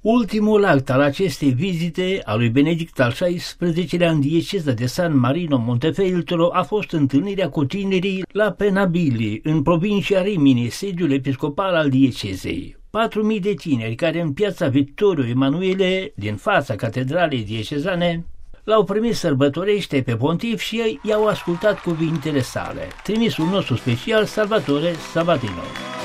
Ultimul act al acestei vizite a lui Benedict al XVI-lea în dieceza de San Marino Montefeltro a fost întâlnirea cu tinerii la Penabili, în provincia Rimini, sediul episcopal al diecezei. 4.000 de tineri care în piața Victoriu Emanuele, din fața catedralei diecezane, l-au primit sărbătorește pe pontif și ei i-au ascultat cuvintele sale. Trimisul nostru special, Salvatore Sabatino.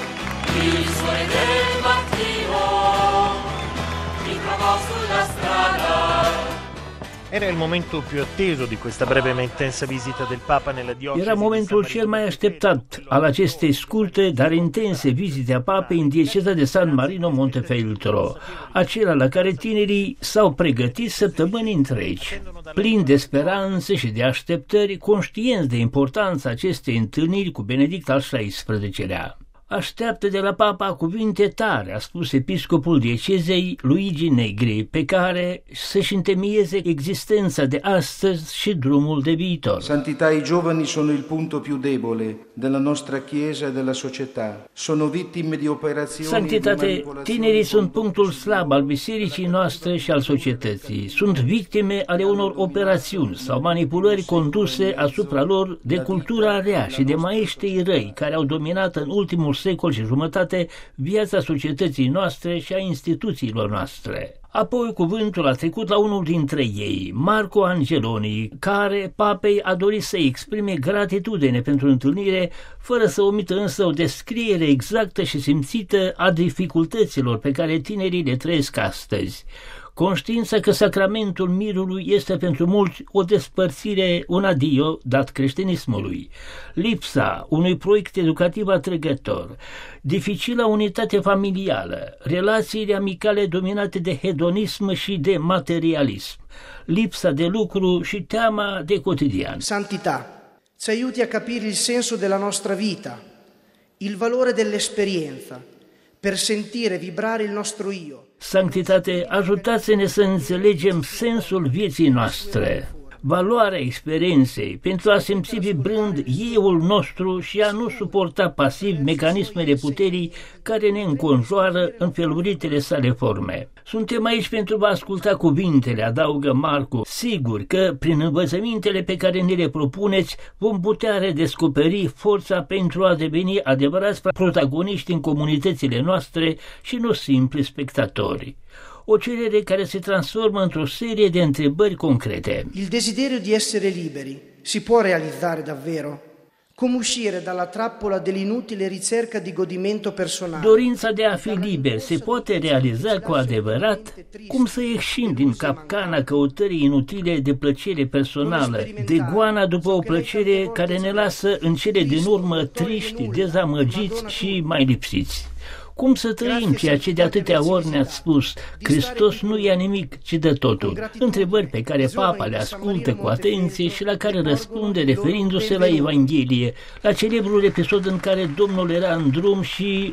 Era il momento più atteso di questa breve ma intensa visita del Papa nella diocesi. Era momentul cel mai așteptat al acestei scurte, dar intense vizite a Papei în dieceza de San Marino Montefeltro, acela la care tinerii s-au pregătit săptămâni întregi, plini de speranțe și de așteptări, conștienți de importanța acestei întâlniri cu Benedict al XVI-lea. Așteaptă de la Papa cuvinte tare, a spus episcopul diecezei Luigi Negri, pe care să-și întemeieze existența de astăzi și drumul de viitor. Santità, i giovani sono il punto più debole della nostra Chiesa e della società. Sono vittime di operazioni. Santitate, tinerii sunt punctul slab al bisericii noastre și al societății. Sunt victime ale unor operațiuni sau manipulări conduse asupra lor de cultura rea și de maestrii răi care au dominat în ultimul secol și jumătate viața societății noastre și a instituțiilor noastre. Apoi cuvântul a trecut la unul dintre ei, Marco Angeloni, care Papei a dorit să exprime gratitudine pentru întâlnire, fără să omită însă o descriere exactă și simțită a dificultăților pe care tinerii le trăiesc astăzi. Conștiința că sacramentul mirului este pentru mulți o despărțire, un adio dat creștinismului, lipsa unui proiect educativ atrăgător, dificila unitate familială, relațiile amicale dominate de hedonism și de materialism, lipsa de lucru și teama de cotidian. Santità, ci aiuti a capire il senso della nostra vita, il valore dell'esperienza, per sentire vibrare il nostro io. Sanctitate, ajutați-ne să înțelegem sensul vieții noastre, valoarea experienței, pentru a simți vibrând euul nostru și a nu suporta pasiv mecanismele puterii care ne înconjoară în feluritele sale forme. Suntem aici pentru a asculta cuvintele, adaugă Marco, sigur că prin învățămintele pe care ne le propuneți vom putea redescoperi forța pentru a deveni adevărați protagoniști în comunitățile noastre și nu simpli spectatori. O cerere care se transformă într-o serie de întrebări concrete. Il desiderio di essere liberi si può realizzare davvero? Come uscire dalla trappola dell'inutile ricerca di godimento personale? Dorința de a fi liber se poate realiza cu adevărat? Cum să ieșim din capcana căutării inutile de plăcere personală, de goana după o plăcere care ne lasă în cele din urmă triști, dezamăgiți și mai lipsiți? Cum să trăim ceea ce de atâtea ori ne-ați spus? Hristos nu ia nimic, ci dă totul. Întrebări pe care Papa le ascultă cu atenție și la care răspunde referindu-se la Evanghelie, la celebrul episod în care Domnul era în drum și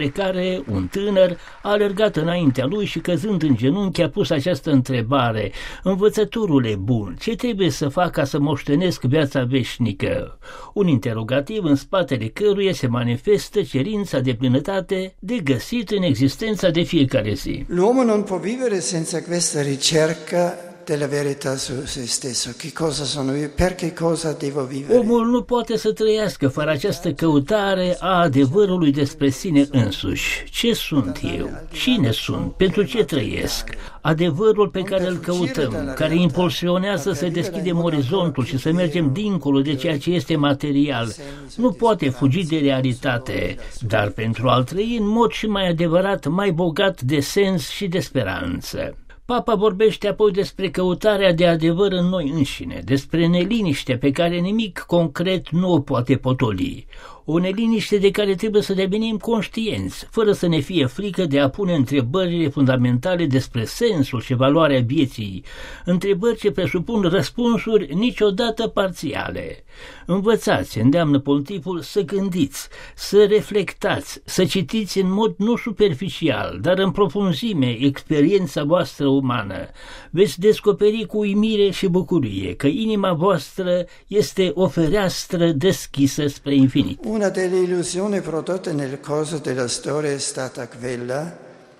un tânăr, a alergat înaintea lui și căzând în genunchi a pus această întrebare: Învățătorule bun, ce trebuie să fac ca să moștenesc viața veșnică? Un interogativ în spatele căruia se manifestă cerința de plinătate de găsit în existența de fiecare zi. L'uomo non può vivere senza questa ricerca della verità su se stesso. Che cosa sono io? Perché cosa devo vivere? Omul nu poate să trăiască fără această căutare a adevărului despre sine însuși. Ce sunt eu? Cine sunt? Pentru ce trăiesc? Adevărul pe care îl căutăm, care impulsionează să deschidem orizontul și să mergem dincolo de ceea ce este material, nu poate fugi de realitate, dar pentru a-l trăi în mod și mai adevărat, mai bogat de sens și de speranță. Papa vorbește apoi despre căutarea de adevăr în noi înșine, despre neliniștea pe care nimic concret nu o poate potoli, o neliniște de care trebuie să devenim conștienți, fără să ne fie frică de a pune întrebările fundamentale despre sensul și valoarea vieții, întrebări ce presupun răspunsuri niciodată parțiale. Învățați, îndeamnă pontiful, să gândiți, să reflectați, să citiți în mod nu superficial, dar în profunzime experiența voastră umană. Veți descoperi cu uimire și bucurie că inima voastră este o fereastră deschisă spre infinit. Una delle illusioni prodotte nel corso della storia è stata quella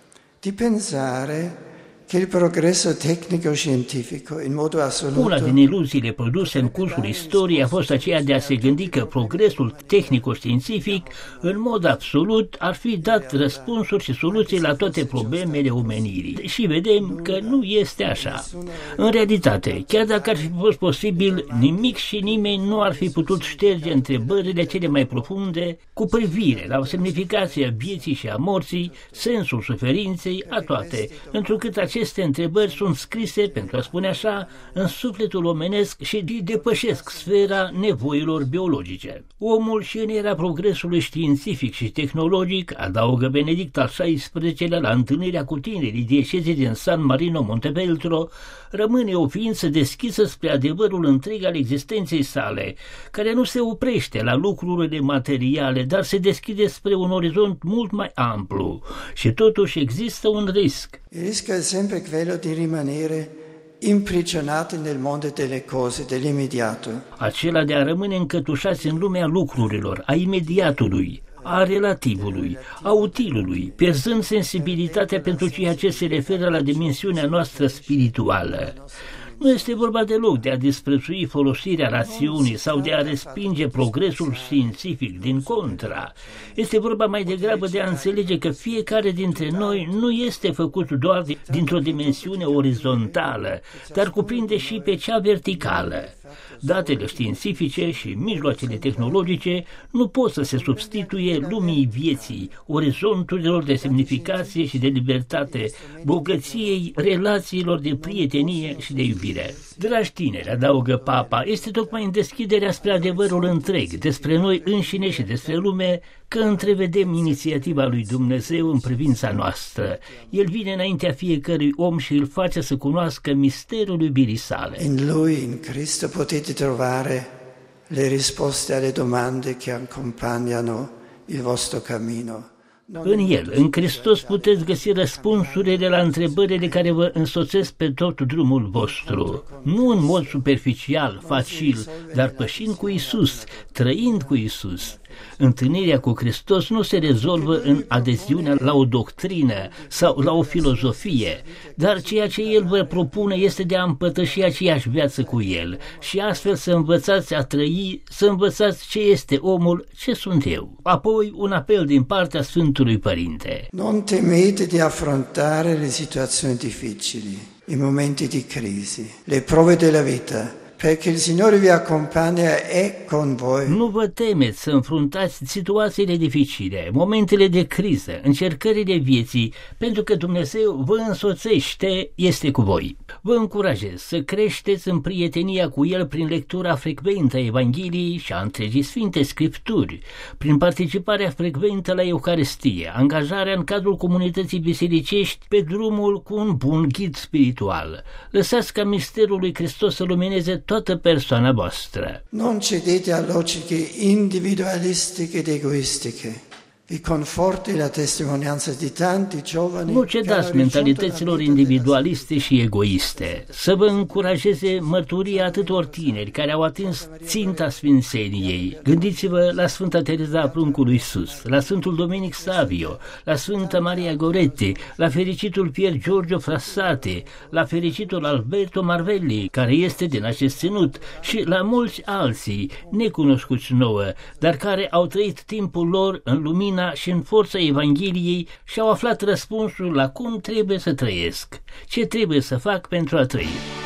di pensare che il progresso tecnico-scientifico, in modo assoluto... Una din iluziile produse în cursul istoriei a fost aceea de a se gândi că progresul tehnico-științific, în mod absolut, ar fi dat răspunsuri și soluții la toate problemele omenirii. Și vedem că nu este așa. În realitate, chiar dacă ar fi fost posibil, nimic și nimeni nu ar fi putut șterge întrebările cele mai profunde cu privire la semnificația vieții și a morții, sensul suferinței, a toate, întrucât aceste întrebări sunt scrise, pentru a spune așa, în sufletul omenesc și depășesc sfera nevoilor biologice. Omul și în era progresului științific și tehnologic, adaugă Benedict al XVI-lea la întâlnirea cu tinerii diecezii din San Marino Montepeltro, rămâne o ființă deschisă spre adevărul întreg al existenței sale, care nu se oprește la lucrurile materiale, dar se deschide spre un orizont mult mai amplu. Și totuși există un risc. Il rischio è sempre quello di rimanere imprigionati nel mondo delle cose, dell'immediato. Acela de a rămâne încătușați în lumea lucrurilor, a imediatului, a relativului, a utilului, pierzând sensibilitatea pentru ceea ce se referă la dimensiunea noastră spirituală. Nu este vorba deloc de a disprețui folosirea rațiunii sau de a respinge progresul științific, din contra. Este vorba mai degrabă de a înțelege că fiecare dintre noi nu este făcut doar dintr-o dimensiune orizontală, dar cuprinde și pe cea verticală. Datele științifice și mijloacele tehnologice nu pot să se substituie lumii vieții, orizonturilor de semnificație și de libertate, bogăției relațiilor de prietenie și de iubire. Dragi tineri, adaugă Papa, este tocmai în deschiderea spre adevărul întreg, despre noi înșine și despre lume, că întrevedem inițiativa lui Dumnezeu în privința noastră. El vine înaintea fiecărui om și îl face să cunoască misterul iubirii sale. In Lui, in Cristo, potete trovare le risposte alle domande che accompagnano il vostro cammino. În El, în Hristos, puteți găsi răspunsurile la întrebările care vă însoțesc pe tot drumul vostru. Nu în mod superficial, facil, dar pășind cu Iisus, trăind cu Iisus. Întâlnirea cu Hristos nu se rezolvă în adeziunea la o doctrină sau la o filozofie, dar ceea ce El vă propune este de a împătăși aceeași viață cu El și astfel să învățați a trăi, să învățați ce este omul, ce sunt eu. Apoi un apel din partea Sfântului Părinte. Non temete di affrontare le situazioni difficili, i momenti di crisi, le prove della vita. Perché il Signore vi accompagna e con voi. Nu vă temeți să înfruntați situațiile dificile, momentele de criză, încercările vieții, pentru că Dumnezeu vă însoțește, este cu voi. Vă încurajez să creșteți în prietenia cu El prin lectura frecventă a Evangheliei și a întregii Sfinte Scripturi, prin participarea frecventă la Euharistie, angajarea în cadrul comunității bisericești pe drumul cu un bun ghid spiritual. Lăsați ca misterul lui Hristos să lumineze toată persoana voastră. Non cedete a logiche individualistiche ed egoistiche. Vi conforti la testimonianza di tanti giovani. Nu cedați mentalităților individualiste și egoiste. Să vă încurajeze mărturia atâtor tineri care au atins ținta sfințeniei. Gândiți-vă la Sfânta Tereza a Pruncului Iisus, la Sfântul Dominic Savio, la Sfânta Maria Goretti, la fericitul Pier Giorgio Frassati, la fericitul Alberto Marvelli, care este din acest ținut, și la mulți alții necunoscuți nouă, dar care au trăit timpul lor în lumina și în forța Evangheliei și au aflat răspunsul la cum trebuie să trăiesc, ce trebuie să fac pentru a trăi.